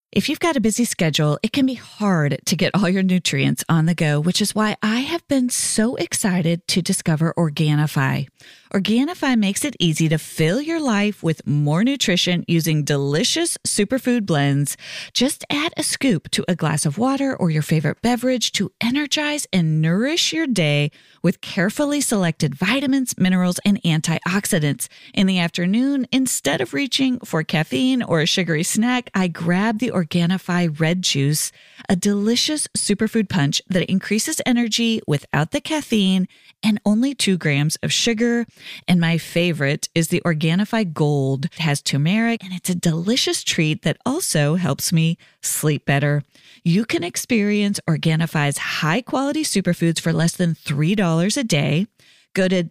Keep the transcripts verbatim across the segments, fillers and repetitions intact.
If you've got a busy schedule, it can be hard to get all your nutrients on the go, which is why I have been so excited to discover Organifi. Organifi makes it easy to fill your life with more nutrition using delicious superfood blends. Just add a scoop to a glass of water or your favorite beverage to energize and nourish your day with carefully selected vitamins, minerals, and antioxidants. In the afternoon, instead of reaching for caffeine or a sugary snack, I grab the Organifi Red Juice, a delicious superfood punch that increases energy without the caffeine and only two grams of sugar. And my favorite is the Organifi Gold. It has turmeric and it's a delicious treat that also helps me sleep better. You can experience Organifi's high-quality superfoods for less than three dollars a day. Go to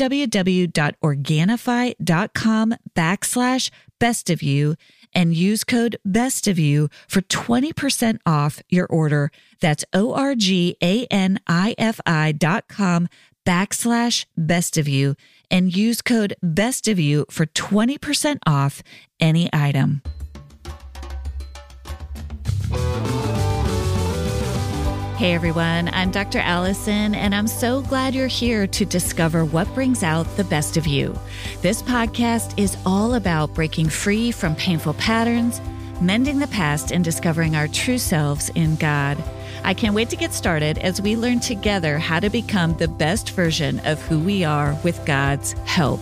www.organifi.com backslash best of you and use code best of you for twenty percent off your order. That's O-R-G-A-N-I-F-I dot com backslash best of you and use code best of you for twenty percent off any item. Hey everyone, I'm Doctor Allison, and I'm so glad you're here to discover what brings out the best of you. This podcast is all about breaking free from painful patterns, mending the past, and discovering our true selves in God. I can't wait to get started as we learn together how to become the best version of who we are with God's help.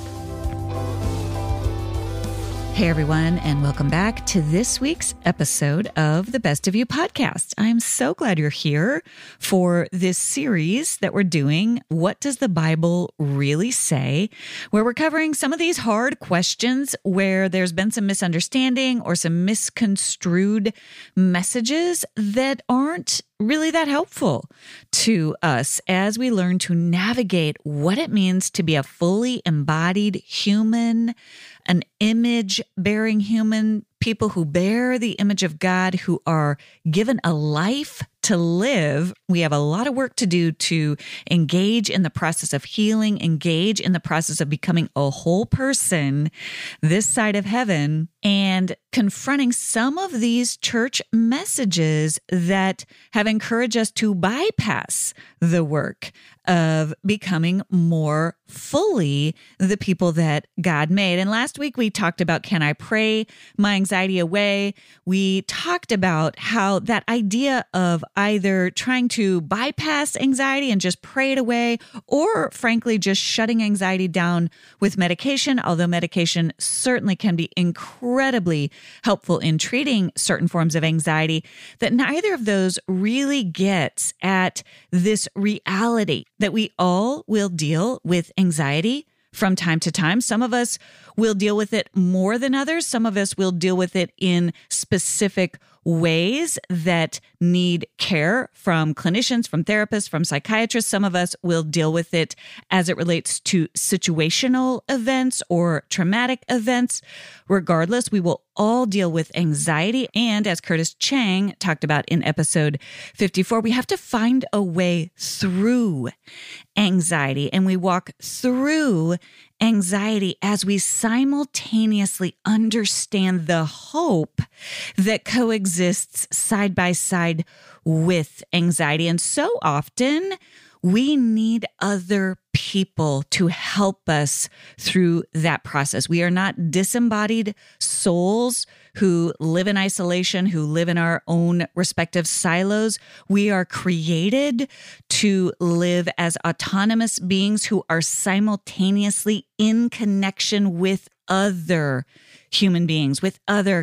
Hey everyone, and welcome back to this week's episode of the Best of You podcast. I'm so glad you're here for this series that we're doing, What Does the Bible Really Say?, where we're covering some of these hard questions where there's been some misunderstanding or some misconstrued messages that aren't really that helpful to us as we learn to navigate what it means to be a fully embodied human, an image-bearing human, people who bear the image of God, who are given a life to live. We have a lot of work to do to engage in the process of healing, engage in the process of becoming a whole person this side of heaven, and confronting some of these church messages that have encouraged us to bypass the work of becoming more fully the people that God made. And last week we talked about, can I pray my anxiety away? We talked about how that idea of either trying to bypass anxiety and just pray it away, or frankly, just shutting anxiety down with medication, although medication certainly can be incredibly helpful in treating certain forms of anxiety, that neither of those really gets at this reality that we all will deal with anxiety from time to time. Some of us will deal with it more than others. Some of us will deal with it in specific ways that need care from clinicians, from therapists, from psychiatrists. Some of us will deal with it as it relates to situational events or traumatic events. Regardless, we will all deal with anxiety. And as Curtis Chang talked about in episode fifty-four, we have to find a way through anxiety. And we walk through anxiety as we simultaneously understand the hope that coexists side by side with anxiety. And so often we need other people to help us through that process. We are not disembodied souls who live in isolation, who live in our own respective silos. We are created to live as autonomous beings who are simultaneously in connection with other human beings, with other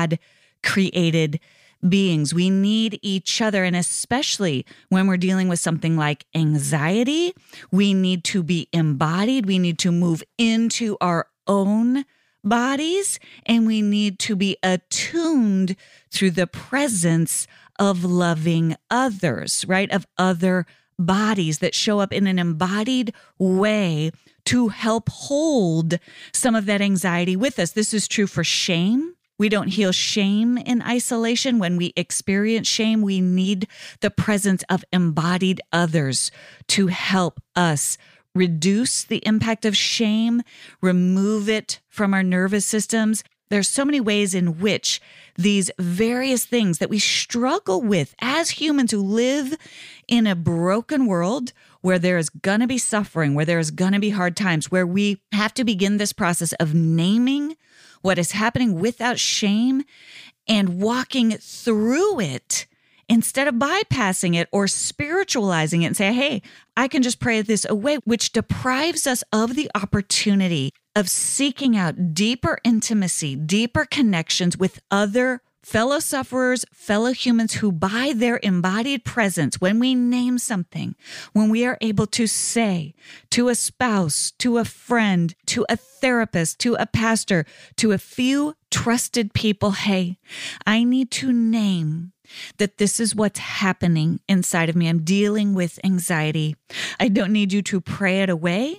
God-created beings. We need each other. And especially when we're dealing with something like anxiety, we need to be embodied. We need to move into our own bodies, and we need to be attuned through the presence of loving others, right? Of other bodies that show up in an embodied way to help hold some of that anxiety with us. This is true for shame. We don't heal shame in isolation. When we experience shame, we need the presence of embodied others to help us reduce the impact of shame, remove it from our nervous systems, There's so many ways in which these various things that we struggle with as humans who live in a broken world where there is going to be suffering, where there is going to be hard times, where we have to begin this process of naming what is happening without shame and walking through it instead of bypassing it or spiritualizing it and say, hey, I can just pray this away, which deprives us of the opportunity of seeking out deeper intimacy, deeper connections with other fellow sufferers, fellow humans who by their embodied presence, when we name something, when we are able to say to a spouse, to a friend, to a therapist, to a pastor, to a few trusted people, hey, I need to name that this is what's happening inside of me. I'm dealing with anxiety. I don't need you to pray it away,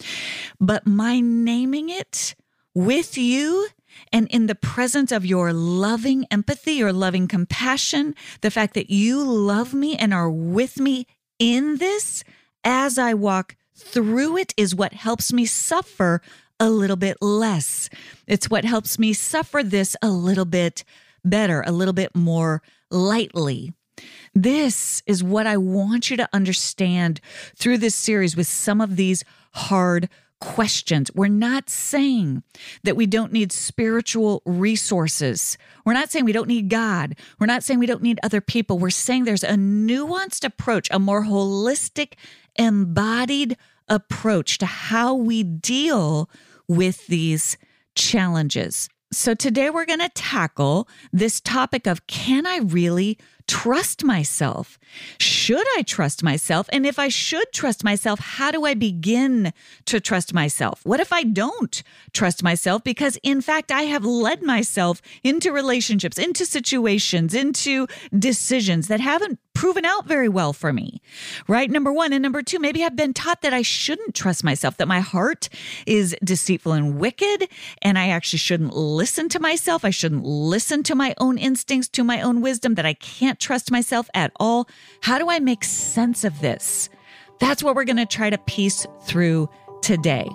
but my naming it with you and in the presence of your loving empathy, your loving compassion, the fact that you love me and are with me in this as I walk through it is what helps me suffer a little bit less. It's what helps me suffer this a little bit better, a little bit more lightly. This is what I want you to understand through this series with some of these hard questions. We're not saying that we don't need spiritual resources. We're not saying we don't need God. We're not saying we don't need other people. We're saying there's a nuanced approach, a more holistic, embodied approach to how we deal with these challenges. So today we're going to tackle this topic of, can I really trust myself? Should I trust myself? And if I should trust myself, how do I begin to trust myself? What if I don't trust myself? Because in fact, I have led myself into relationships, into situations, into decisions that haven't proven out very well for me, right? Number one. And number two, maybe I've been taught that I shouldn't trust myself, that my heart is deceitful and wicked, and I actually shouldn't listen to myself. I shouldn't listen to my own instincts, to my own wisdom, that I can't trust myself at all. How do I make sense of this? That's what we're going to try to piece through today.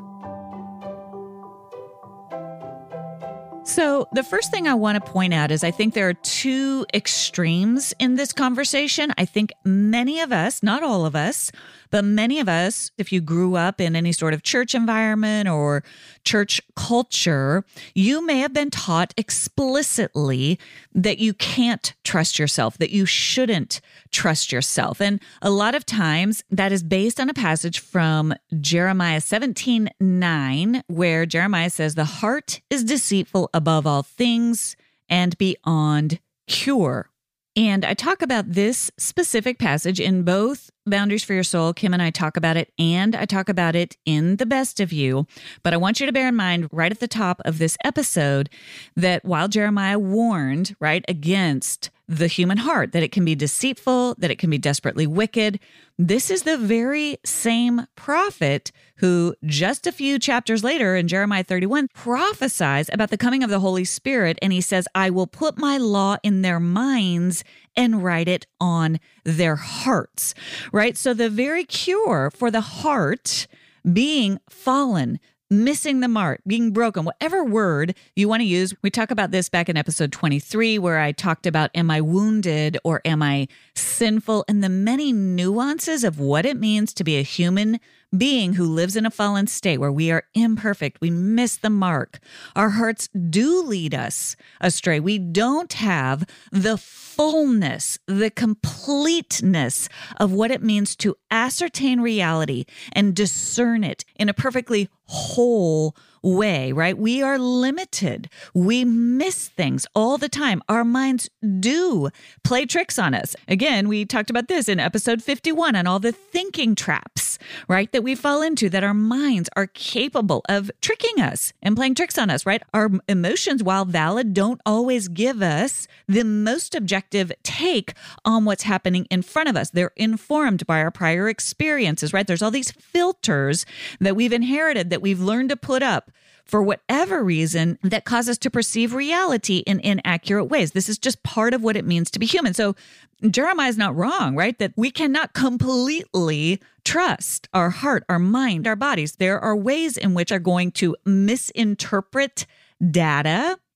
So the first thing I want to point out is I think there are two extremes in this conversation. I think many of us, not all of us, but many of us, if you grew up in any sort of church environment or church culture, you may have been taught explicitly that you can't trust yourself, that you shouldn't trust yourself. And a lot of times that is based on a passage from Jeremiah seventeen nine, where Jeremiah says, the heart is deceitful above all things and beyond cure. And I talk about this specific passage in both Boundaries for Your Soul. Kim and I talk about it, and I talk about it in The Best of You. But I want you to bear in mind right at the top of this episode that while Jeremiah warned, right, against the human heart, that it can be deceitful, that it can be desperately wicked, this is the very same prophet who just a few chapters later in Jeremiah thirty-one prophesies about the coming of the Holy Spirit. And he says, I will put my law in their minds and write it on their hearts, right? So the very cure for the heart being fallen, missing the mark, being broken, whatever word you want to use. We talk about this back in episode twenty-three, where I talked about, am I wounded or am I sinful? And the many nuances of what it means to be a human being who lives in a fallen state where we are imperfect. We miss the mark. Our hearts do lead us astray. We don't have the fullness, the completeness of what it means to ascertain reality and discern it in a perfectly whole way, right? We are limited. We miss things all the time. Our minds do play tricks on us. Again, we talked about this in episode fifty-one on all the thinking traps, right? That we fall into, that our minds are capable of tricking us and playing tricks on us, right? Our emotions, while valid, don't always give us the most objective take on what's happening in front of us. They're informed by our prior experiences, right? There's all these filters that we've inherited, that we've learned to put up for whatever reason, that cause us to perceive reality in inaccurate ways. This is just part of what it means to be human. So Jeremiah is not wrong, right? That we cannot completely trust our heart, our mind, our bodies. There are ways in which are going to misinterpret data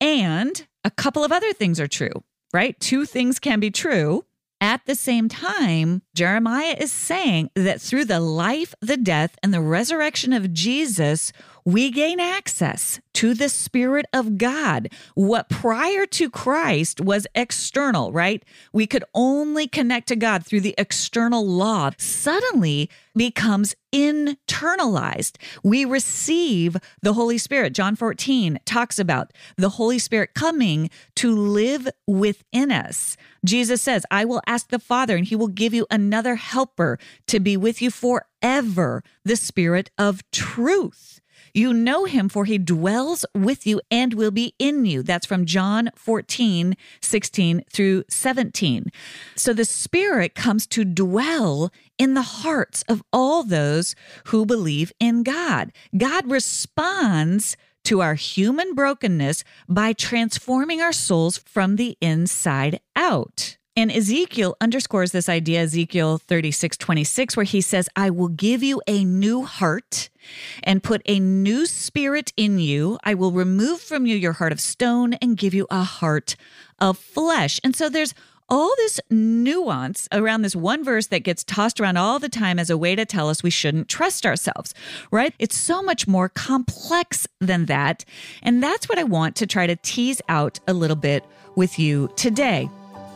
And a couple of other things are true, right? Two things can be true. At the same time, Jeremiah is saying that through the life, the death, and the resurrection of Jesus, we gain access to the Spirit of God. What prior to Christ was external, right? We could only connect to God through the external law, suddenly becomes internalized. We receive the Holy Spirit. John fourteen talks about the Holy Spirit coming to live within us. Jesus says, I will ask the Father, and he will give you another helper to be with you forever, the Spirit of truth. You know him, for he dwells with you and will be in you. That's from John fourteen, sixteen through seventeen. So the Spirit comes to dwell in the hearts of all those who believe in God. God responds to our human brokenness by transforming our souls from the inside out. And Ezekiel underscores this idea, Ezekiel thirty-six, twenty-six, where he says, I will give you a new heart and put a new spirit in you. I will remove from you your heart of stone and give you a heart of flesh. And so there's all this nuance around this one verse that gets tossed around all the time as a way to tell us we shouldn't trust ourselves, right? It's so much more complex than that. And that's what I want to try to tease out a little bit with you today.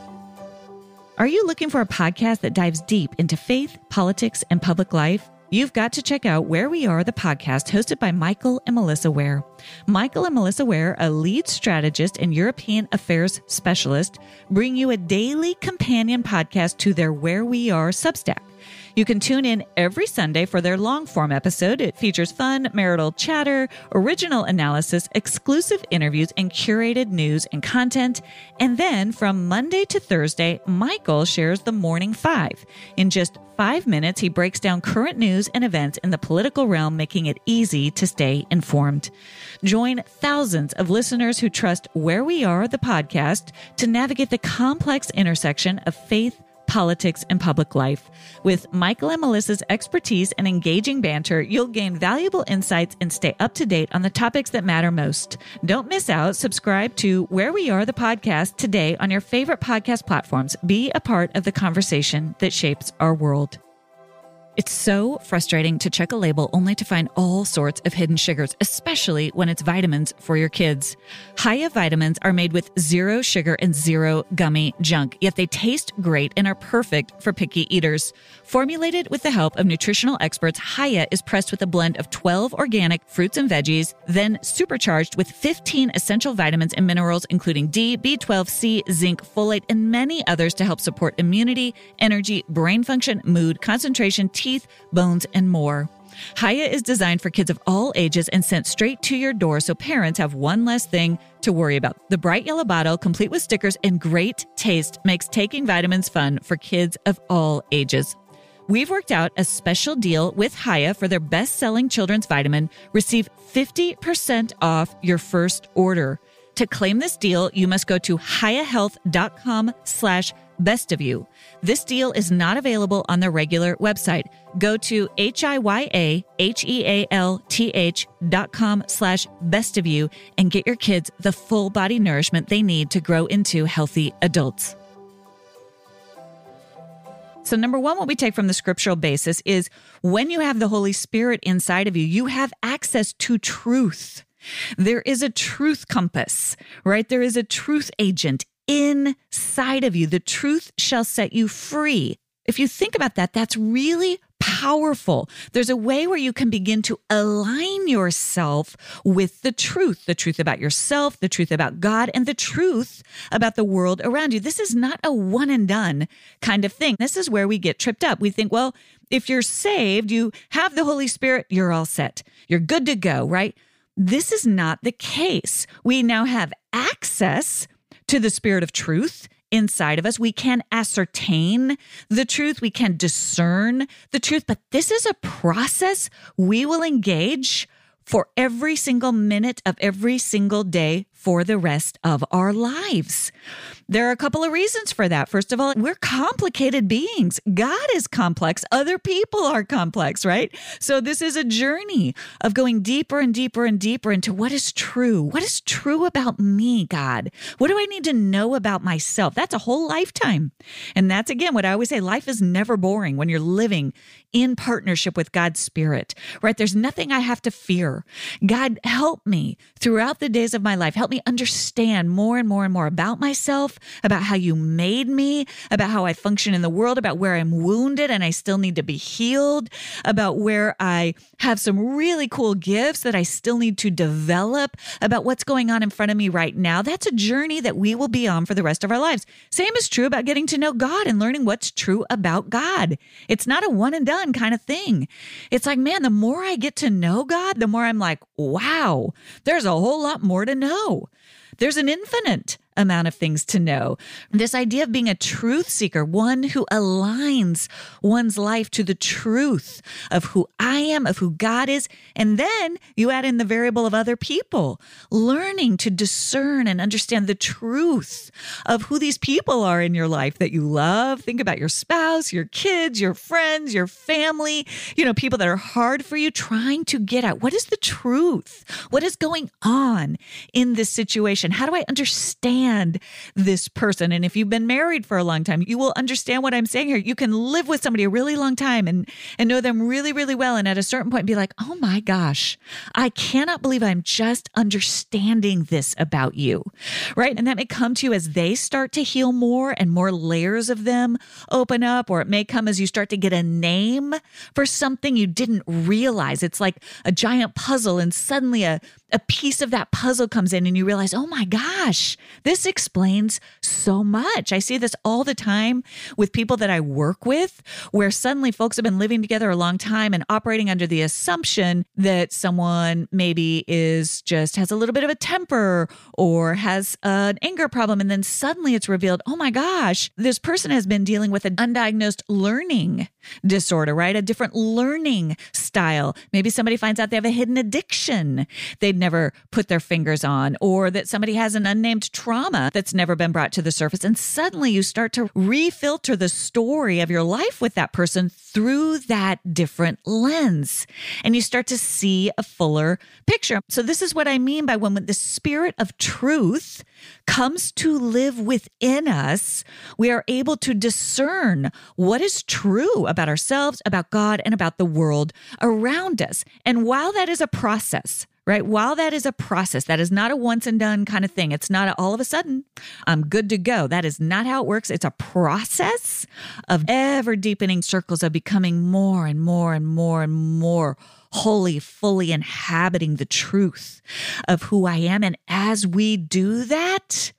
Are you looking for a podcast that dives deep into faith, politics, and public life? You've got to check out Where We Are, the podcast hosted by Michael and Melissa Ware. Michael and Melissa Ware, a lead strategist and European affairs specialist, bring you a daily companion podcast to their Where We Are Substack. You can tune in every Sunday for their long-form episode. It features fun, marital chatter, original analysis, exclusive interviews, and curated news and content. And then from Monday to Thursday, Michael shares the Morning Five. In just five minutes, he breaks down current news and events in the political realm, making it easy to stay informed. Join thousands of listeners who trust Where We Are, the podcast, to navigate the complex intersection of faith, politics, and public life. With Michael and Melissa's expertise and engaging banter, you'll gain valuable insights and stay up to date on the topics that matter most. Don't miss out. Subscribe to Where We Are, the podcast, today on your favorite podcast platforms. Be a part of the conversation that shapes our world. It's so frustrating to check a label only to find all sorts of hidden sugars, especially when it's vitamins for your kids. Hiya vitamins are made with zero sugar and zero gummy junk, yet they taste great and are perfect for picky eaters. Formulated with the help of nutritional experts, Hiya is pressed with a blend of twelve organic fruits and veggies, then supercharged with fifteen essential vitamins and minerals, including D, B twelve, C, zinc, folate, and many others to help support immunity, energy, brain function, mood, concentration, teeth, bones, and more. Hiya is designed for kids of all ages and sent straight to your door, so parents have one less thing to worry about. The bright yellow bottle, complete with stickers and great taste, makes taking vitamins fun for kids of all ages. We've worked out a special deal with Hiya for their best-selling children's vitamin. Receive fifty percent off your first order. To claim this deal, you must go to hiyahealth.com slash best of you. This deal is not available on the regular website. Go to H-I-Y-A-H-E-A-L-T-H dot com slash best of you and get your kids the full body nourishment they need to grow into healthy adults. So number one, what we take from the scriptural basis is when you have the Holy Spirit inside of you, you have access to truth. There is a truth compass, right? There is a truth agent inside of you. The truth shall set you free. If you think about that, that's really powerful. There's a way where you can begin to align yourself with the truth, the truth about yourself, the truth about God, and the truth about the world around you. This is not a one and done kind of thing. This is where we get tripped up. We think, well, if you're saved, you have the Holy Spirit, you're all set. You're good to go, right? This is not the case. We now have access to the Spirit of truth inside of us. We can ascertain the truth. We can discern the truth. But this is a process we will engage for every single minute of every single day for the rest of our lives. There are a couple of reasons for that. First of all, we're complicated beings. God is complex. Other people are complex, right? So this is a journey of going deeper and deeper and deeper into what is true. What is true about me, God? What do I need to know about myself? That's a whole lifetime. And that's, again, what I always say, life is never boring when you're living in partnership with God's Spirit, right? There's nothing I have to fear. God, help me throughout the days of my life. Help me understand more and more and more about myself, about how you made me, about how I function in the world, about where I'm wounded and I still need to be healed, about where I have some really cool gifts that I still need to develop, about what's going on in front of me right now. That's a journey that we will be on for the rest of our lives. Same is true about getting to know God and learning what's true about God. It's not a one and done kind of thing. It's like, man, the more I get to know God, the more I'm like, wow, there's a whole lot more to know. There's an infinite amount of things to know. This idea of being a truth seeker, one who aligns one's life to the truth of who I am, of who God is. And then you add in the variable of other people, learning to discern and understand the truth of who these people are in your life that you love. Think about your spouse, your kids, your friends, your family, you know, people that are hard for you, trying to get at what is the truth? What is going on in this situation? How do I understand this person? And if you've been married for a long time, you will understand what I'm saying here. You can live with somebody a really long time and, and know them really, really well. And at a certain point be like, oh my gosh, I cannot believe I'm just understanding this about you, right? And that may come to you as they start to heal more and more layers of them open up, or it may come as you start to get a name for something you didn't realize. It's like a giant puzzle and suddenly a a piece of that puzzle comes in and you realize, oh my gosh, this explains so much. I see this all the time with people that I work with, where suddenly folks have been living together a long time and operating under the assumption that someone maybe is just has a little bit of a temper or has an anger problem. And then suddenly it's revealed, oh my gosh, this person has been dealing with an undiagnosed learning disorder, right? A different learning style. Maybe somebody finds out they have a hidden addiction they'd never put their fingers on, or that somebody has an unnamed trauma that's never been brought to the surface. And suddenly you start to refilter the story of your life with that person through that different lens. And you start to see a fuller picture. So this is what I mean by when the Spirit of truth comes to live within us, we are able to discern what is true about ourselves, about God, and about the world around us. And while that is a process, right? While that is a process, that is not a once and done kind of thing. It's not a, all of a sudden, I'm good to go. That is not how it works. It's a process of ever deepening circles of becoming more and more and more and more wholly, fully inhabiting the truth of who I am. And as we do that,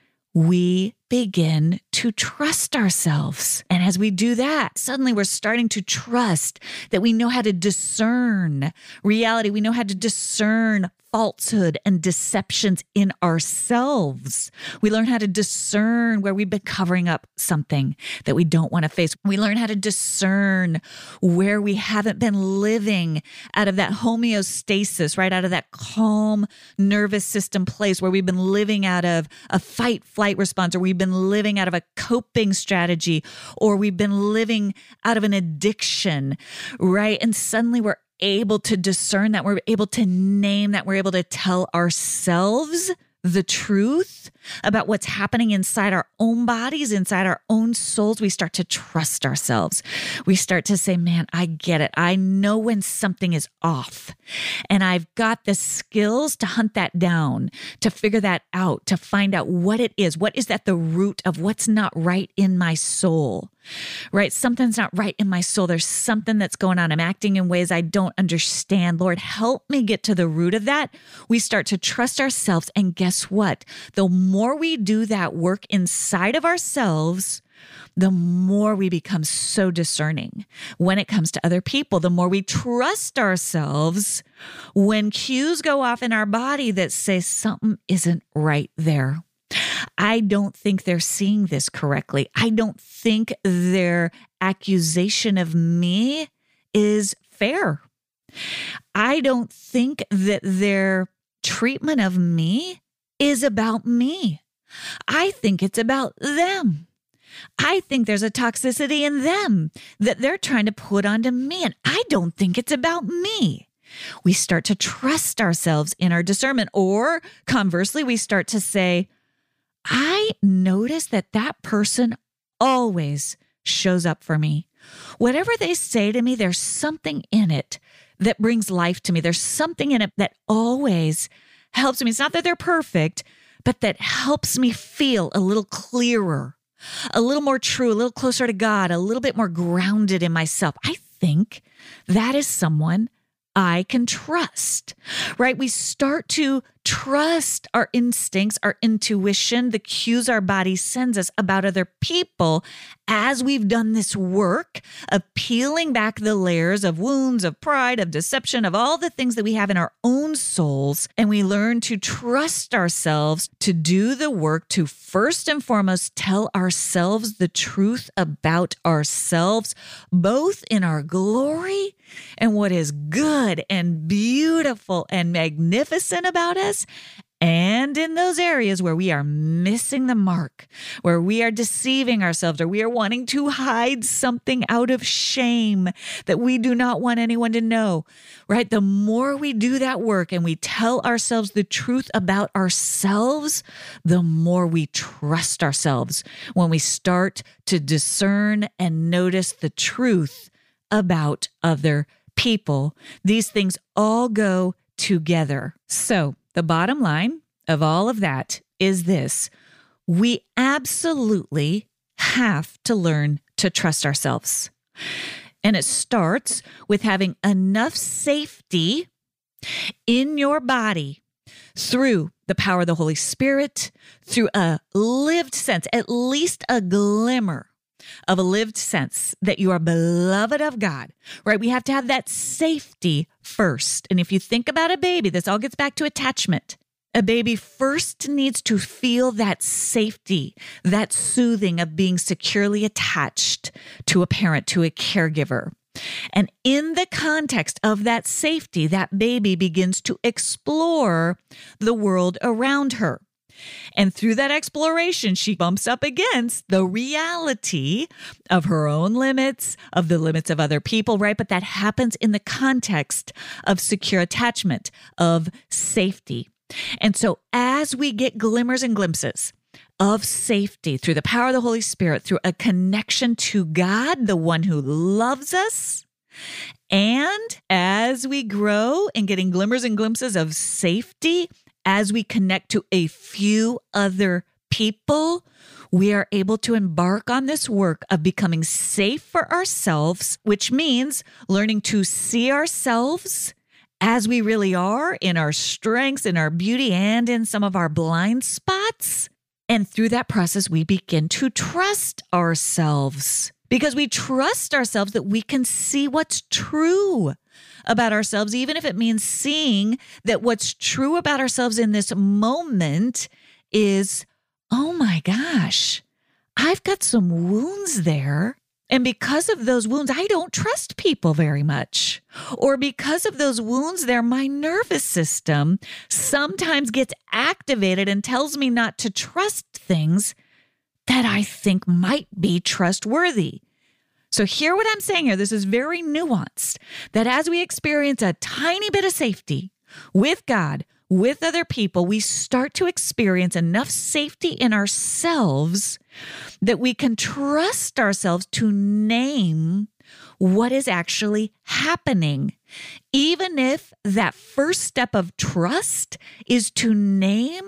we begin to trust ourselves. And as we do that, suddenly we're starting to trust that we know how to discern reality. We know how to discern falsehood and deceptions in ourselves. We learn how to discern where we've been covering up something that we don't want to face. We learn how to discern where we haven't been living out of that homeostasis, right? Out of that calm nervous system place where we've been living out of a fight flight response, or we've been living out of a coping strategy, or we've been living out of an addiction, right? And suddenly we're able to discern that, we're able to name that, we're able to tell ourselves the truth about what's happening inside our own bodies, inside our own souls. We start to trust ourselves. We start to say, man, I get it. I know when something is off, and I've got the skills to hunt that down, to figure that out, to find out what it is. What is at the root of what's not right in my soul? Right? Something's not right in my soul. There's something that's going on. I'm acting in ways I don't understand. Lord, help me get to the root of that. We start to trust ourselves. And guess what? The more we do that work inside of ourselves, the more we become so discerning when it comes to other people, the more we trust ourselves when cues go off in our body that say something isn't right there. I don't think they're seeing this correctly. I don't think their accusation of me is fair. I don't think that their treatment of me is about me. I think it's about them. I think there's a toxicity in them that they're trying to put onto me, and I don't think it's about me. We start to trust ourselves in our discernment, or conversely, we start to say, I notice that that person always shows up for me. Whatever they say to me, there's something in it that brings life to me. There's something in it that always helps me. It's not that they're perfect, but that helps me feel a little clearer, a little more true, a little closer to God, a little bit more grounded in myself. I think that is someone I can trust, right? We start to trust our instincts, our intuition, the cues our body sends us about other people as we've done this work of peeling back the layers of wounds, of pride, of deception, of all the things that we have in our own souls. And we learn to trust ourselves to do the work to first and foremost tell ourselves the truth about ourselves, both in our glory and what is good and beautiful and magnificent about us, and in those areas where we are missing the mark, where we are deceiving ourselves, or we are wanting to hide something out of shame that we do not want anyone to know, right? The more we do that work and we tell ourselves the truth about ourselves, the more we trust ourselves when we start to discern and notice the truth about other people. These things all go together. So the bottom line of all of that is this: we absolutely have to learn to trust ourselves. And it starts with having enough safety in your body through the power of the Holy Spirit, through a lived sense, at least a glimmer of a lived sense that you are beloved of God, right? We have to have that safety first. And if you think about a baby, this all gets back to attachment. A baby first needs to feel that safety, that soothing of being securely attached to a parent, to a caregiver. And in the context of that safety, that baby begins to explore the world around her. And through that exploration, she bumps up against the reality of her own limits, of the limits of other people, right? But that happens in the context of secure attachment, of safety. And so as we get glimmers and glimpses of safety through the power of the Holy Spirit, through a connection to God, the one who loves us, and as we grow in getting glimmers and glimpses of safety, as we connect to a few other people, we are able to embark on this work of becoming safe for ourselves, which means learning to see ourselves as we really are, in our strengths, in our beauty, and in some of our blind spots. And through that process, we begin to trust ourselves, because we trust ourselves that we can see what's true about ourselves, even if it means seeing that what's true about ourselves in this moment is, oh my gosh, I've got some wounds there. And because of those wounds, I don't trust people very much. Or because of those wounds there, my nervous system sometimes gets activated and tells me not to trust things that I think might be trustworthy. So hear what I'm saying here. This is very nuanced, that as we experience a tiny bit of safety with God, with other people, we start to experience enough safety in ourselves that we can trust ourselves to name what is actually happening. Even if that first step of trust is to name,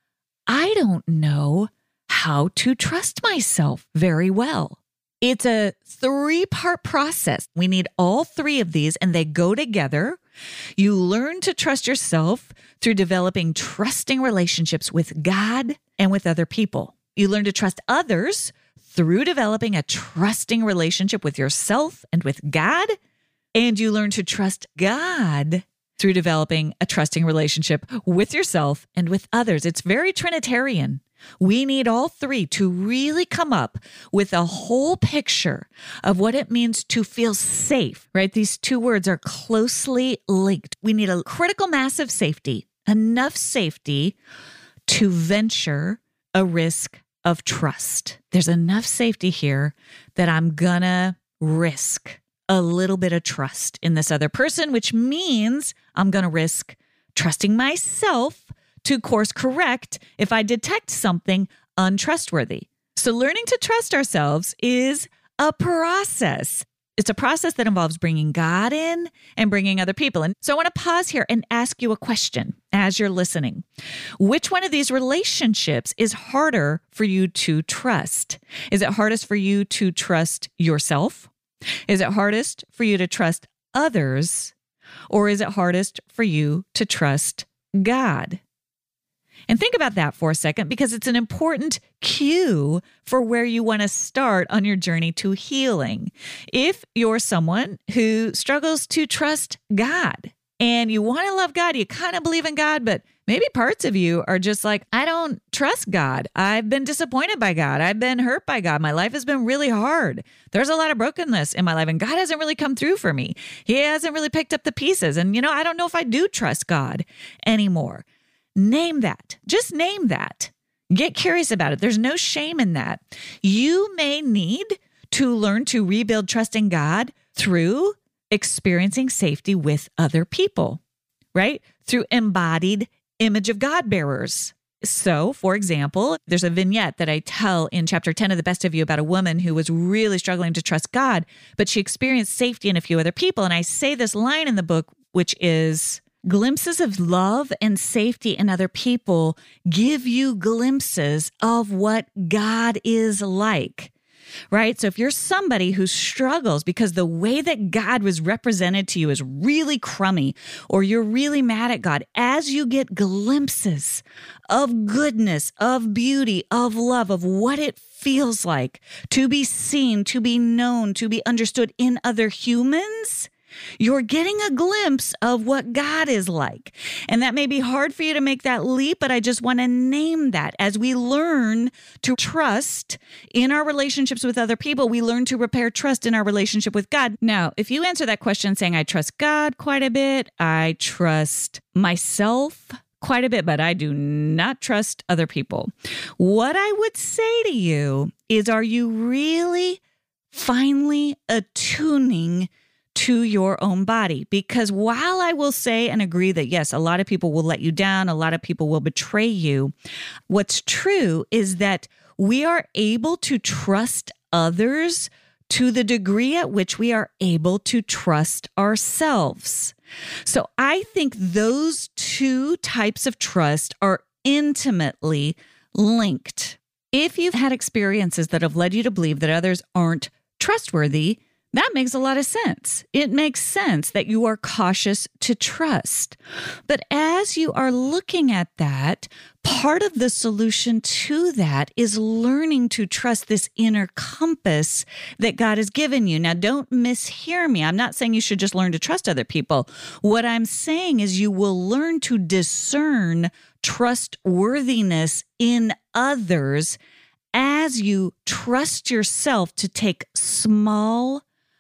I don't know how to trust myself very well. It's a three-part process. We need all three of these, and they go together. You learn to trust yourself through developing trusting relationships with God and with other people. You learn to trust others through developing a trusting relationship with yourself and with God. And you learn to trust God through developing a trusting relationship with yourself and with others. It's very Trinitarian. We need all three to really come up with a whole picture of what it means to feel safe, right? These two words are closely linked. We need a critical mass of safety, enough safety to venture a risk of trust. There's enough safety here that I'm gonna risk a little bit of trust in this other person, which means I'm gonna risk trusting myself to course correct if I detect something untrustworthy. So learning to trust ourselves is a process. It's a process that involves bringing God in and bringing other people in. So I want to pause here and ask you a question as you're listening. Which one of these relationships is harder for you to trust? Is it hardest for you to trust yourself? Is it hardest for you to trust others? Or is it hardest for you to trust God? And think about that for a second, because it's an important cue for where you want to start on your journey to healing. If you're someone who struggles to trust God and you want to love God, you kind of believe in God, but maybe parts of you are just like, I don't trust God. I've been disappointed by God. I've been hurt by God. My life has been really hard. There's a lot of brokenness in my life, and God hasn't really come through for me. He hasn't really picked up the pieces. And, you know, I don't know if I do trust God anymore. Name that. Just name that. Get curious about it. There's no shame in that. You may need to learn to rebuild trust in God through experiencing safety with other people, right? Through embodied image of God bearers. So, for example, there's a vignette that I tell in chapter ten of The Best of You about a woman who was really struggling to trust God, but she experienced safety in a few other people. And I say this line in the book, which is, glimpses of love and safety in other people give you glimpses of what God is like, right? So if you're somebody who struggles because the way that God was represented to you is really crummy, or you're really mad at God, as you get glimpses of goodness, of beauty, of love, of what it feels like to be seen, to be known, to be understood in other humans, you're getting a glimpse of what God is like. And that may be hard for you to make that leap, but I just want to name that. As we learn to trust in our relationships with other people, we learn to repair trust in our relationship with God. Now, if you answer that question saying, I trust God quite a bit, I trust myself quite a bit, but I do not trust other people, what I would say to you is, are you really finally attuning to your own body? Because while I will say and agree that, yes, a lot of people will let you down, a lot of people will betray you, what's true is that we are able to trust others to the degree at which we are able to trust ourselves. So I think those two types of trust are intimately linked. If you've had experiences that have led you to believe that others aren't trustworthy, that makes a lot of sense. It makes sense that you are cautious to trust. But as you are looking at that, part of the solution to that is learning to trust this inner compass that God has given you. Now, don't mishear me. I'm not saying you should just learn to trust other people. What I'm saying is you will learn to discern trustworthiness in others as you trust yourself to take small,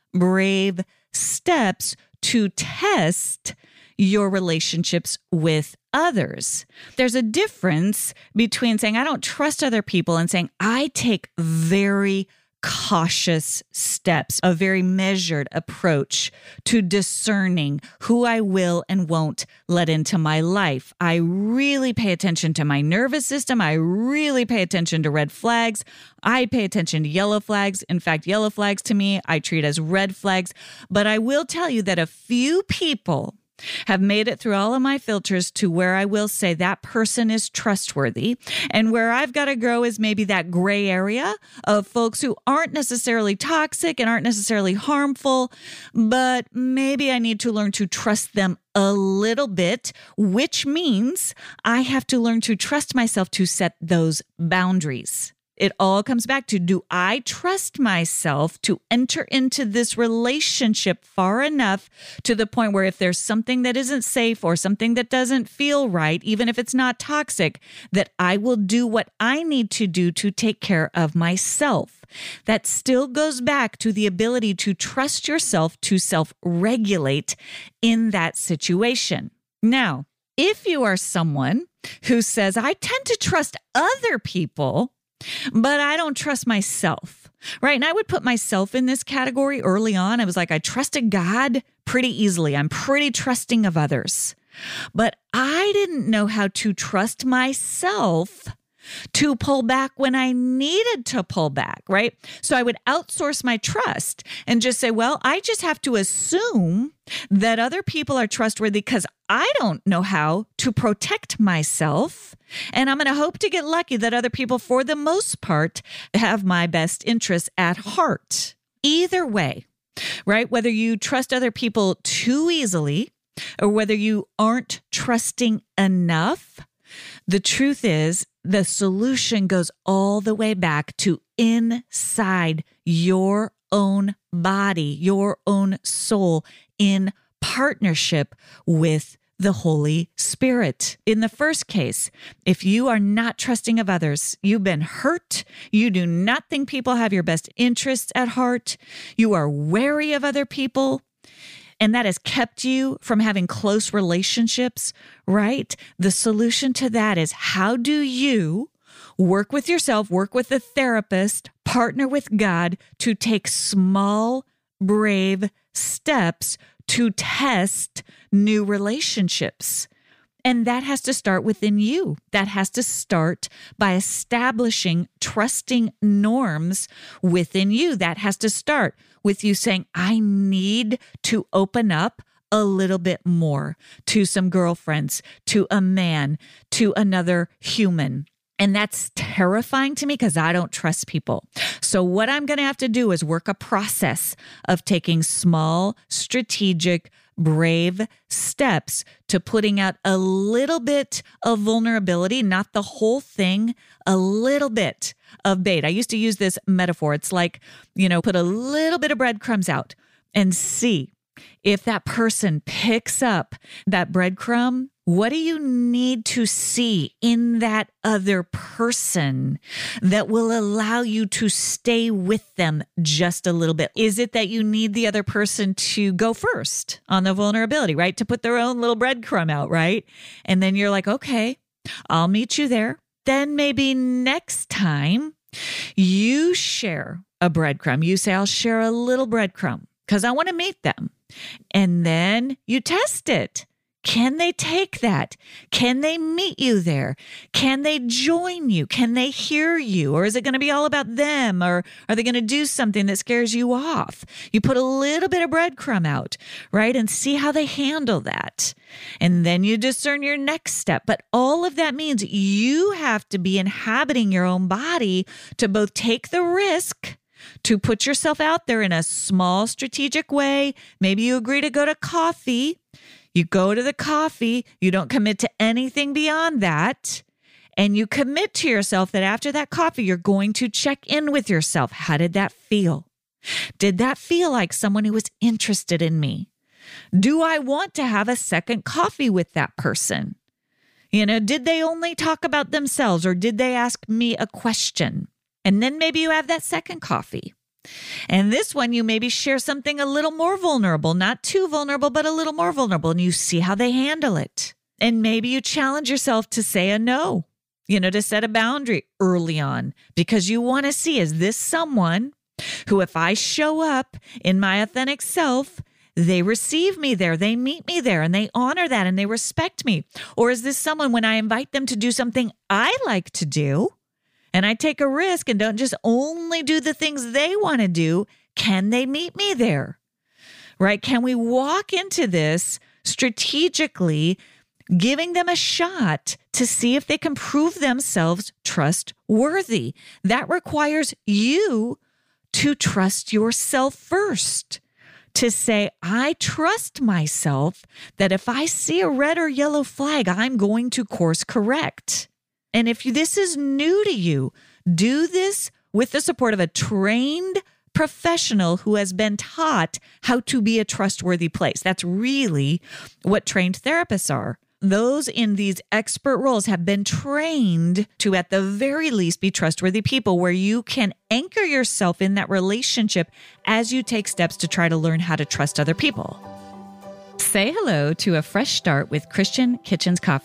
brave steps to test your relationships with others. There's a difference between saying, I don't trust other people, and saying, I take very cautious steps, a very measured approach to discerning who I will and won't let into my life. I really pay attention to my nervous system. I really pay attention to red flags. I pay attention to yellow flags. In fact, yellow flags to me, I treat as red flags. But I will tell you that a few people have made it through all of my filters to where I will say that person is trustworthy. And where I've got to grow is maybe that gray area of folks who aren't necessarily toxic and aren't necessarily harmful, but maybe I need to learn to trust them a little bit, which means I have to learn to trust myself to set those boundaries. It all comes back to, do I trust myself to enter into this relationship far enough to the point where if there's something that isn't safe or something that doesn't feel right, even if it's not toxic, that I will do what I need to do to take care of myself. That still goes back to the ability to trust yourself to self-regulate in that situation. Now, if you are someone who says, I tend to trust other people, but I don't trust myself, right? And I would put myself in this category early on. I was like, I trusted God pretty easily. I'm pretty trusting of others, but I didn't know how to trust myself to pull back when I needed to pull back, right? So I would outsource my trust and just say, well, I just have to assume that other people are trustworthy because I don't know how to protect myself. And I'm going to hope to get lucky that other people, for the most part, have my best interests at heart. Either way, right? Whether you trust other people too easily or whether you aren't trusting enough, the truth is, the solution goes all the way back to inside your own body, your own soul, in partnership with the Holy Spirit. In the first case, if you are not trusting of others, you've been hurt, you do not think people have your best interests at heart, you are wary of other people, and that has kept you from having close relationships, right? The solution to that is, how do you work with yourself, work with a therapist, partner with God to take small, brave steps to test new relationships? And that has to start within you. That has to start by establishing trusting norms within you. That has to start with you saying, I need to open up a little bit more to some girlfriends, to a man, to another human. And that's terrifying to me because I don't trust people. So what I'm going to have to do is work a process of taking small, strategic, brave steps to putting out a little bit of vulnerability, not the whole thing, a little bit of bait. I used to use this metaphor. It's like, you know, put a little bit of breadcrumbs out and see if that person picks up that breadcrumb. What do you need to see in that other person that will allow you to stay with them just a little bit? Is it that you need the other person to go first on the vulnerability, right? To put their own little breadcrumb out, right? And then you're like, okay, I'll meet you there. Then maybe next time you share a breadcrumb. You say, I'll share a little breadcrumb because I want to meet them. And then you test it. Can they take that? Can they meet you there? Can they join you? Can they hear you? Or is it going to be all about them? Or are they going to do something that scares you off? You put a little bit of breadcrumb out, right? And see how they handle that. And then you discern your next step. But all of that means you have to be inhabiting your own body to both take the risk to put yourself out there in a small strategic way. Maybe you agree to go to coffee. You go to the coffee, you don't commit to anything beyond that, and you commit to yourself that after that coffee, you're going to check in with yourself. How did that feel? Did that feel like someone who was interested in me? Do I want to have a second coffee with that person? You know, did they only talk about themselves or did they ask me a question? And then maybe you have that second coffee. And this one, you maybe share something a little more vulnerable, not too vulnerable, but a little more vulnerable, and you see how they handle it. And maybe you challenge yourself to say a no, you know, to set a boundary early on because you want to see, is this someone who, if I show up in my authentic self, they receive me there, they meet me there, and they honor that, and they respect me? Or is this someone, when I invite them to do something I like to do, and I take a risk and don't just only do the things they want to do, can they meet me there? Right? Can we walk into this strategically, giving them a shot to see if they can prove themselves trustworthy? That requires you to trust yourself first, to say, I trust myself that if I see a red or yellow flag, I'm going to course correct. And if this is new to you, do this with the support of a trained professional who has been taught how to be a trustworthy place. That's really what trained therapists are. Those in these expert roles have been trained to, at the very least, be trustworthy people where you can anchor yourself in that relationship as you take steps to try to learn how to trust other people. Say hello to a fresh start with Christian Kitchens Coffee.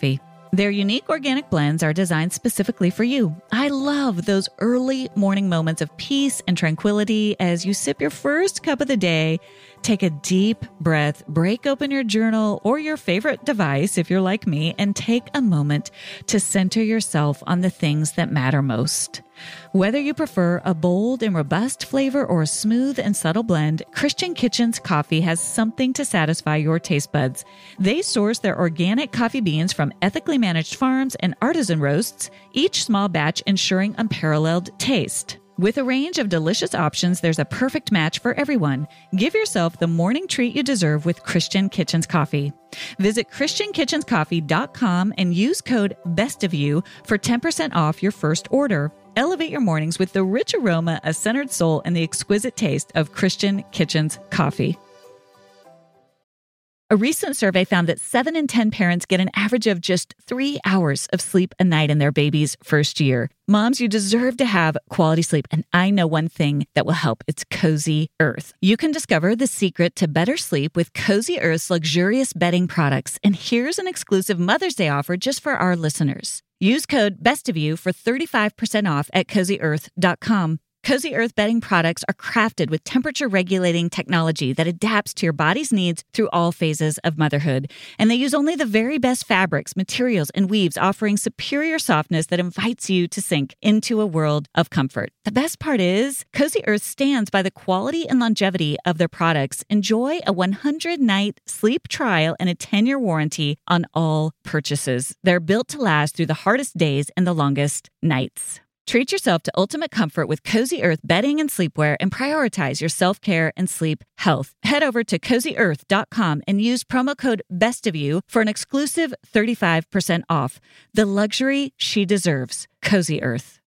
Their unique organic blends are designed specifically for you. I love those early morning moments of peace and tranquility as you sip your first cup of the day. Take a deep breath, break open your journal or your favorite device if you're like me, and take a moment to center yourself on the things that matter most. Whether you prefer a bold and robust flavor or a smooth and subtle blend, Christian Kitchen's coffee has something to satisfy your taste buds. They source their organic coffee beans from ethically managed farms and artisan roasts, each small batch ensuring unparalleled taste. With a range of delicious options, there's a perfect match for everyone. Give yourself the morning treat you deserve with Christian Kitchen's coffee. Visit christian kitchens coffee dot com and use code BESTOFYOU for ten percent off your first order. Elevate your mornings with the rich aroma, a centered soul, and the exquisite taste of Christian Kitchen's coffee. A recent survey found that seven in ten parents get an average of just three hours of sleep a night in their baby's first year. Moms, you deserve to have quality sleep, and I know one thing that will help. It's Cozy Earth. You can discover the secret to better sleep with Cozy Earth's luxurious bedding products, and here's an exclusive Mother's Day offer just for our listeners. Use code BESTOFYOU for thirty-five percent off at cozy earth dot com. Cozy Earth bedding products are crafted with temperature-regulating technology that adapts to your body's needs through all phases of motherhood. And they use only the very best fabrics, materials, and weaves, offering superior softness that invites you to sink into a world of comfort. The best part is, Cozy Earth stands by the quality and longevity of their products. Enjoy a one hundred night sleep trial and a ten year warranty on all purchases. They're built to last through the hardest days and the longest nights. Treat yourself to ultimate comfort with Cozy Earth bedding and sleepwear, and prioritize your self-care and sleep health. Head over to cozy earth dot com and use promo code BESTOFYOU for an exclusive thirty-five percent off. The luxury she deserves. Cozy Earth.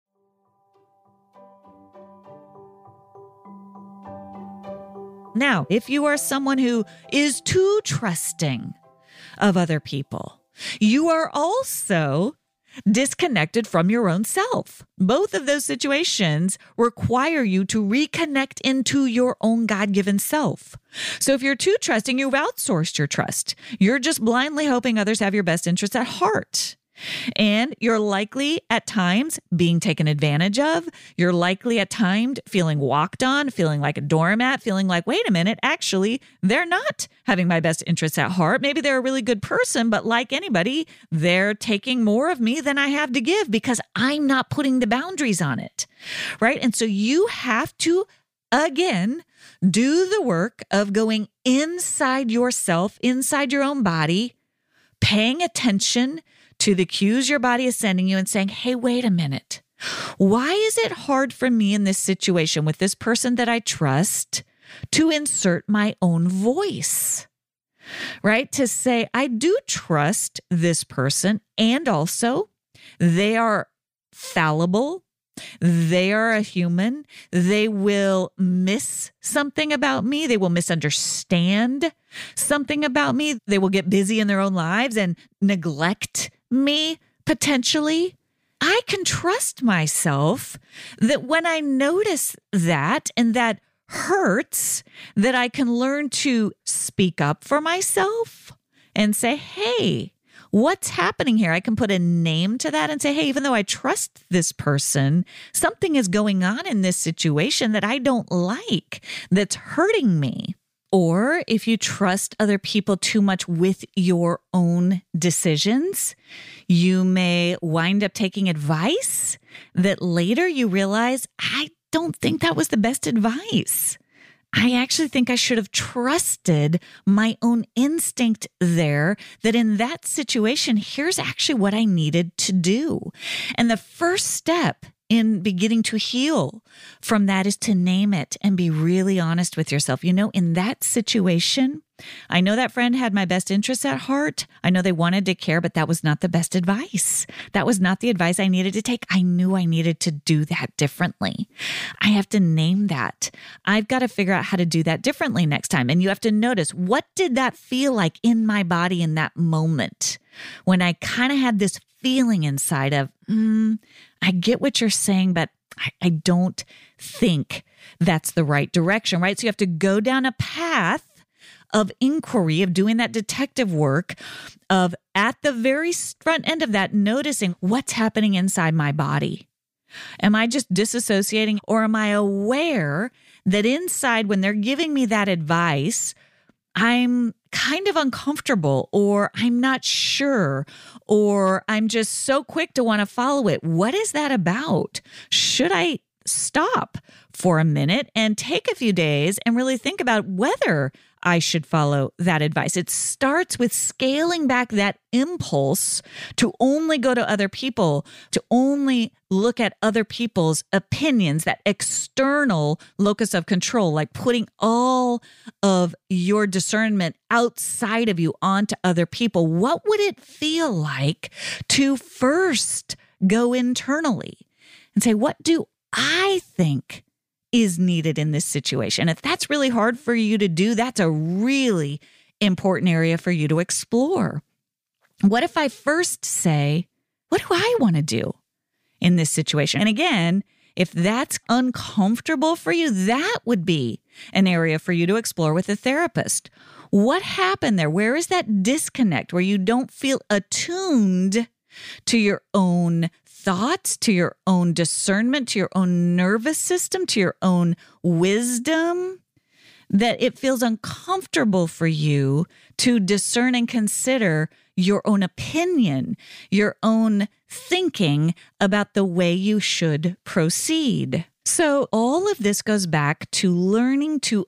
Now, if you are someone who is too trusting of other people, you are also disconnected from your own self. Both of those situations require you to reconnect into your own God-given self. So if you're too trusting, you've outsourced your trust. You're just blindly hoping others have your best interests at heart. And you're likely at times being taken advantage of. You're likely at times feeling walked on, feeling like a doormat, feeling like, wait a minute, actually, they're not having my best interests at heart. Maybe they're a really good person, but like anybody, they're taking more of me than I have to give because I'm not putting the boundaries on it, right? And so you have to, again, do the work of going inside yourself, inside your own body, paying attention to the cues your body is sending you and saying, hey, wait a minute. Why is it hard for me in this situation with this person that I trust to insert my own voice, right? To say, I do trust this person, and also they are fallible. They are a human. They will miss something about me. They will misunderstand something about me. They will get busy in their own lives and neglect me potentially. I can trust myself that when I notice that and that hurts, that I can learn to speak up for myself and say, hey, what's happening here? I can put a name to that and say, hey, even though I trust this person, something is going on in this situation that I don't like, that's hurting me. Or if you trust other people too much with your own decisions, you may wind up taking advice that later you realize, I don't think that was the best advice. I actually think I should have trusted my own instinct there, that in that situation, here's actually what I needed to do. And the first step in beginning to heal from that is to name it and be really honest with yourself. You know, in that situation, I know that friend had my best interests at heart. I know they wanted to care, but that was not the best advice. That was not the advice I needed to take. I knew I needed to do that differently. I have to name that. I've got to figure out how to do that differently next time. And you have to notice, what did that feel like in my body in that moment when I kind of had this feeling inside of, mm, I get what you're saying, but I, I don't think that's the right direction, right? So you have to go down a path of inquiry, of doing that detective work, of at the very front end of that, noticing what's happening inside my body. Am I just disassociating, or am I aware that inside, when they're giving me that advice, I'm kind of uncomfortable, or I'm not sure, or I'm just so quick to want to follow it? What is that about? Should I stop for a minute and take a few days and really think about whether I should follow that advice? It starts with scaling back that impulse to only go to other people, to only look at other people's opinions, that external locus of control, like putting all of your discernment outside of you onto other people. What would it feel like to first go internally and say, what do I think is needed in this situation? If that's really hard for you to do, that's a really important area for you to explore. What if I first say, what do I want to do in this situation? And again, if that's uncomfortable for you, that would be an area for you to explore with a therapist. What happened there? Where is that disconnect where you don't feel attuned to your own thoughts, to your own discernment, to your own nervous system, to your own wisdom, that it feels uncomfortable for you to discern and consider your own opinion, your own thinking about the way you should proceed? So all of this goes back to learning to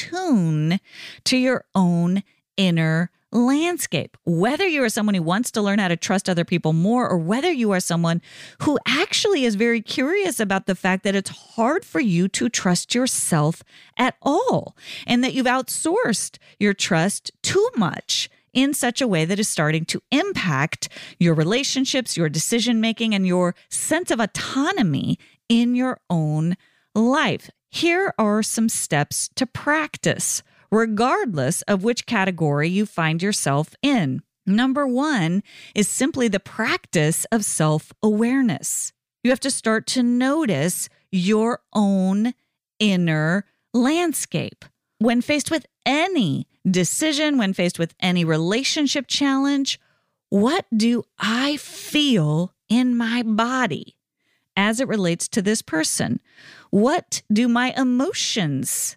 attune to your own inner landscape. Whether you are someone who wants to learn how to trust other people more, or whether you are someone who actually is very curious about the fact that it's hard for you to trust yourself at all, and that you've outsourced your trust too much in such a way that is starting to impact your relationships, your decision-making, and your sense of autonomy in your own life. Here are some steps to practice, regardless of which category you find yourself in. Number one is simply the practice of self-awareness. You have to start to notice your own inner landscape. When faced with any decision, when faced with any relationship challenge, what do I feel in my body as it relates to this person? What do my emotions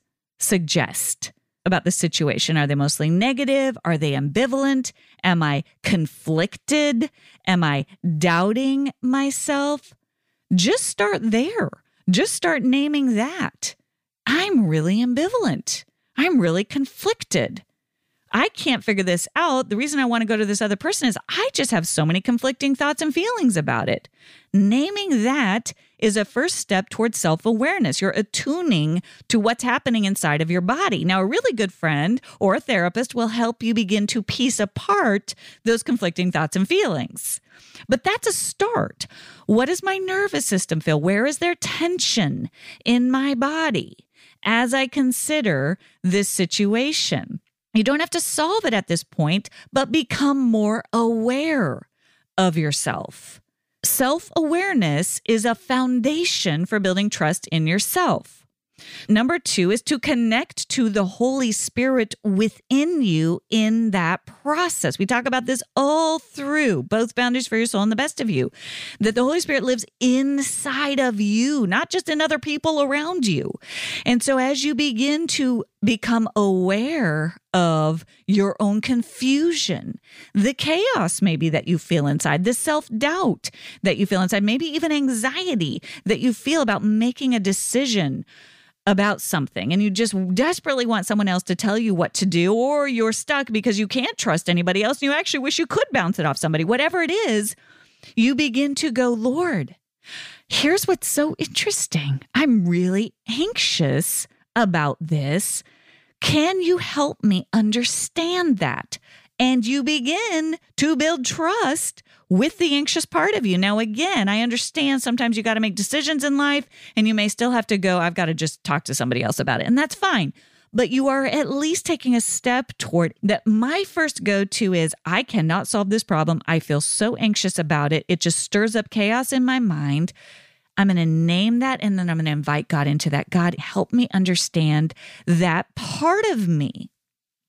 suggest about the situation? Are they mostly negative? Are they ambivalent? Am I conflicted? Am I doubting myself? Just start there. Just start naming that. I'm really ambivalent. I'm really conflicted. I can't figure this out. The reason I want to go to this other person is I just have so many conflicting thoughts and feelings about it. Naming that is a first step towards self-awareness. You're attuning to what's happening inside of your body. Now, a really good friend or a therapist will help you begin to piece apart those conflicting thoughts and feelings. But that's a start. What does my nervous system feel? Where is there tension in my body as I consider this situation? You don't have to solve it at this point, but become more aware of yourself. Self-awareness is a foundation for building trust in yourself. Number two is to connect to the Holy Spirit within you in that process. We talk about this all through both Boundaries for Your Soul and The Best of You, that the Holy Spirit lives inside of you, not just in other people around you. And so as you begin to become aware of your own confusion, the chaos maybe that you feel inside, the self-doubt that you feel inside, maybe even anxiety that you feel about making a decision about something, and you just desperately want someone else to tell you what to do, or you're stuck because you can't trust anybody else and you actually wish you could bounce it off somebody. Whatever it is, you begin to go, Lord, here's what's so interesting. I'm really anxious about this. Can you help me understand that? And you begin to build trust with the anxious part of you. Now, again, I understand sometimes you got to make decisions in life and you may still have to go, I've got to just talk to somebody else about it. And that's fine. But you are at least taking a step toward that. My first go-to is, I cannot solve this problem. I feel so anxious about it. It just stirs up chaos in my mind. I'm going to name that, and then I'm going to invite God into that. God, help me understand that part of me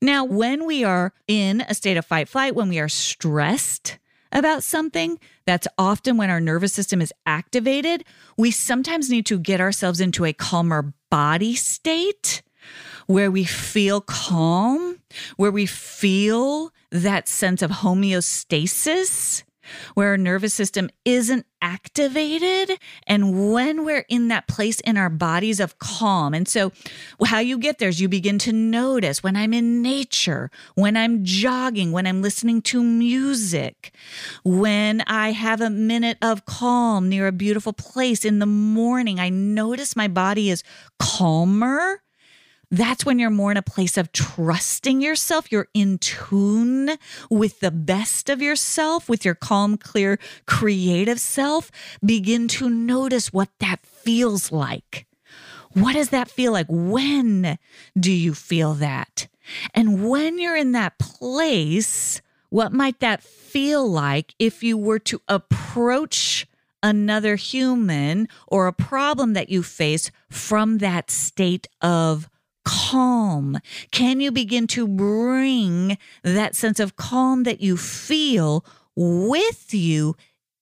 Now, when we are in a state of fight flight, when we are stressed about something, that's often when our nervous system is activated. We sometimes need to get ourselves into a calmer body state where we feel calm, where we feel that sense of homeostasis, where our nervous system isn't activated, and when we're in that place in our bodies of calm. And so how you get there is you begin to notice when I'm in nature, when I'm jogging, when I'm listening to music, when I have a minute of calm near a beautiful place in the morning, I notice my body is calmer. That's when you're more in a place of trusting yourself. You're in tune with the best of yourself, with your calm, clear, creative self. Begin to notice what that feels like. What does that feel like? When do you feel that? And when you're in that place, what might that feel like if you were to approach another human or a problem that you face from that state of calm? Can you begin to bring that sense of calm that you feel with you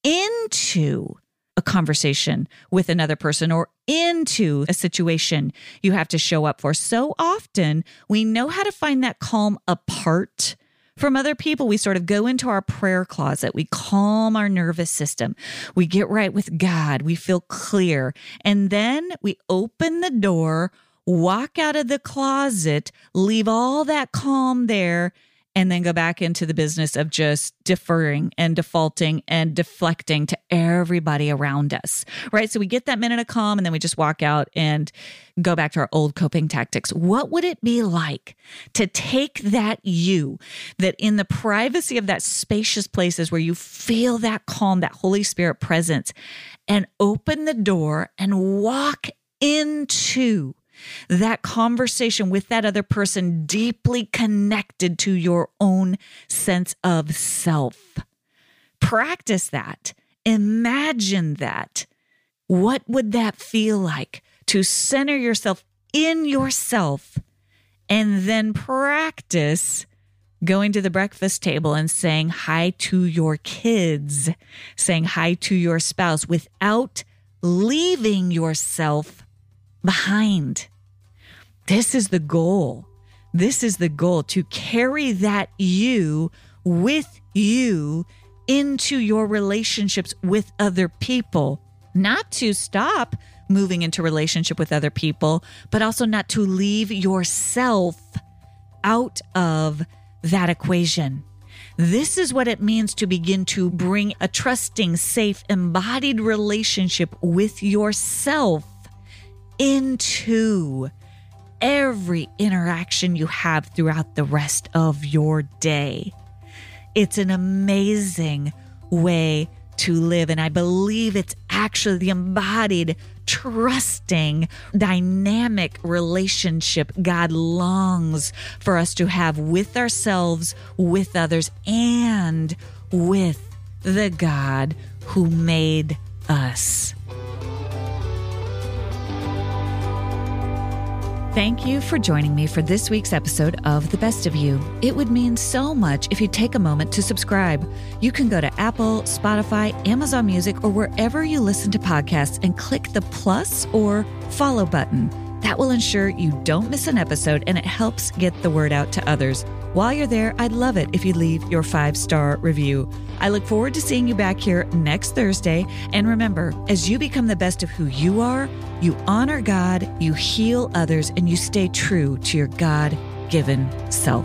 into a conversation with another person or into a situation you have to show up for? So often we know how to find that calm apart from other people. We sort of go into our prayer closet. We calm our nervous system. We get right with God. We feel clear. And then we open the door, walk out of the closet, leave all that calm there, and then go back into the business of just deferring and defaulting and deflecting to everybody around us, right? So we get that minute of calm and then we just walk out and go back to our old coping tactics. What would it be like to take that you, that in the privacy of that spacious places where you feel that calm, that Holy Spirit presence, and open the door and walk into that conversation with that other person deeply connected to your own sense of self? Practice that. Imagine that. What would that feel like to center yourself in yourself and then practice going to the breakfast table and saying hi to your kids, saying hi to your spouse without leaving yourself behind? This is the goal. This is the goal, to carry that you with you into your relationships with other people. Not to stop moving into relationship with other people, but also not to leave yourself out of that equation. This is what it means to begin to bring a trusting, safe, embodied relationship with yourself into every interaction you have throughout the rest of your day. It's an amazing way to live. And I believe it's actually the embodied, trusting, dynamic relationship God longs for us to have with ourselves, with others, and with the God who made us. Thank you for joining me for this week's episode of The Best of You. It would mean so much if you take a moment to subscribe. You can go to Apple, Spotify, Amazon Music, or wherever you listen to podcasts and click the plus or follow button. That will ensure you don't miss an episode and it helps get the word out to others. While you're there, I'd love it if you leave your five-star review. I look forward to seeing you back here next Thursday. And remember, as you become the best of who you are, you honor God, you heal others, and you stay true to your God-given self.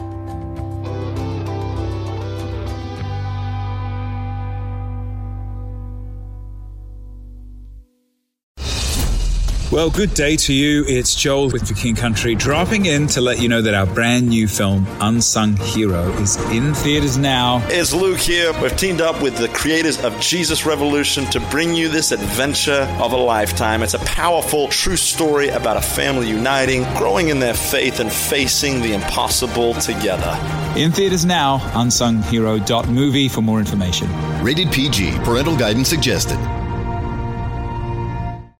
Well, good day to you. It's Joel with The King Country, dropping in to let you know that our brand new film, Unsung Hero, is in theaters now. It's Luke here. We've teamed up with the creators of Jesus Revolution to bring you this adventure of a lifetime. It's a powerful, true story about a family uniting, growing in their faith, and facing the impossible together. In theaters now, unsung hero dot movie for more information. Rated P G. Parental guidance suggested.